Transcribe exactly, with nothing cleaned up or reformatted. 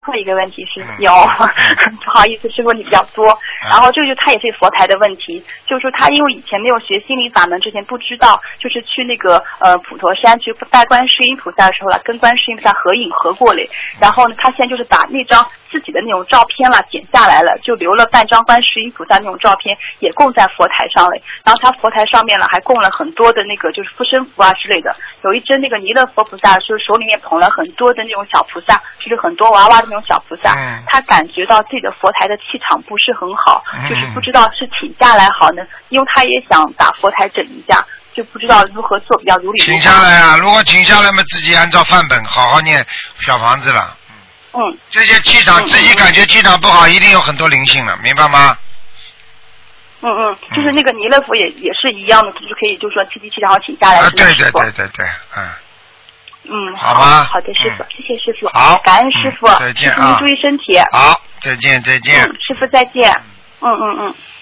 后一个问题是嗯有，不好意思，师傅你比较多。然后这个就他也是佛台的问题，就是说他因为以前没有学心灵法门，之前不知道，就是去那个呃普陀山去拜观世音菩萨的时候了，跟观世音菩萨合影合过嘞。然后呢，他现在就是把那张自己的那种照片了剪下来了，就留了半张观世音菩萨那种照片，也供在佛台上嘞。然后他佛台上面了还供了很多的那个就是护身符啊之类的，有一尊那个弥勒佛菩萨，就是手里面捧了很多的那种小菩萨，就是很多娃娃的那种小菩萨。 嗯、 他感觉到自己的佛台的气场不是很好， 嗯、 就是不知道是请下来好呢，因为他也想把佛台整一下，就不知道如何做比较如理如法。 请下来啊！如果请下来嘛，自己按照范本好好念小房子了。 嗯。这些气场、嗯、自己感觉气场不好，一定有很多灵性了，明白吗？ 嗯嗯，就是那个弥勒佛也也是一样的，就是可以就是说气机气场好请下来。 啊，对对对对对，嗯。 嗯， 好吧， 好的，师傅，嗯、谢谢师傅， 好， 感恩师傅， 嗯、再见啊， 师傅您注意身体。 好，再见再见。 嗯，师傅再见。嗯嗯嗯。